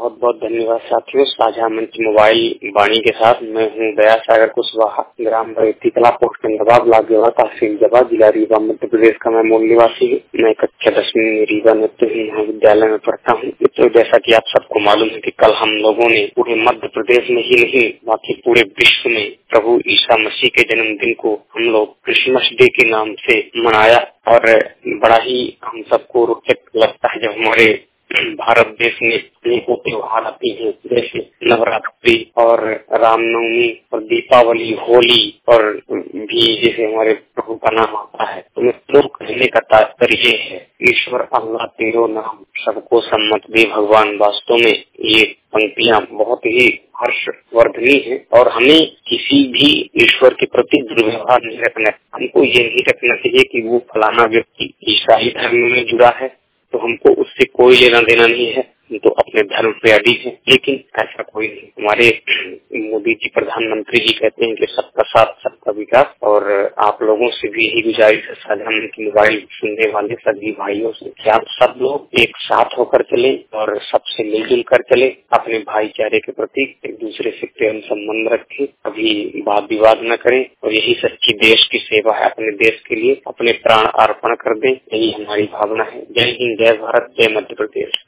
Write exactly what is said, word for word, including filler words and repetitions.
बहुत बहुत धन्यवाद साथियों। साझा मंच मोबाइल वाणी के साथ मैं हूँ दया सागर कुशवाहा, ग्राम बरेती कला पोस्ट के नवाब लागेवा, तहसील जबा, जिला रीवा, मध्य प्रदेश का मैं मूल निवासी हूँ। मैं कक्षा दसवीं में रीवा नृत्य महाविद्यालय में पढ़ता हूँ। तो जैसा कि आप सबको मालूम है कि कल हम लोगों ने पूरे मध्य प्रदेश में ही नहीं बाकी पूरे विश्व में प्रभु ईसा मसीह के जन्मदिन को हम लोग क्रिसमस डे के नाम से मनाया और बड़ा ही हम सबको रोचक लगता है जब हमारे भारत देश में अनेकों त्योहार आती हैं, जैसे नवरात्रि और रामनवमी और दीपावली, होली और भी जैसे हमारे प्रभु का नाम आता है। तो मित्रों, कहने का तात्पर्य है ईश्वर अल्लाह तेरो नाम सबको सम्मत दे भगवान। वास्तव में ये पंक्तियां बहुत ही हर्षवर्धनी है और हमें किसी भी ईश्वर के प्रति दुर्व्यवहार नहीं रखना। हमको ये नहीं रखना चाहिए कि वो फलाना व्यक्ति ईसाई धर्म में जुड़ा है तो हमको उससे कोई लेना देना नहीं है, तो अपने धर्म पे अडिग है। लेकिन ऐसा कोई नहीं। हमारे मोदी जी प्रधानमंत्री जी कहते हैं कि सबका साथ सबका विकास, और आप लोगों से भी यही गुजारिश है साझा मंच की मोबाइल सुनने वाले सभी भाइयों से कि आप सब लोग एक साथ होकर चले और सबसे मिलजुल कर चले, अपने भाईचारे के प्रति एक दूसरे से प्रेम संबंध रखें, कभी वाद विवाद न करें और यही सच्ची देश की सेवा है। अपने देश के लिए अपने प्राण अर्पण कर दें, यही हमारी भावना है। जय हिंद, जय भारत, जय मध्य प्रदेश।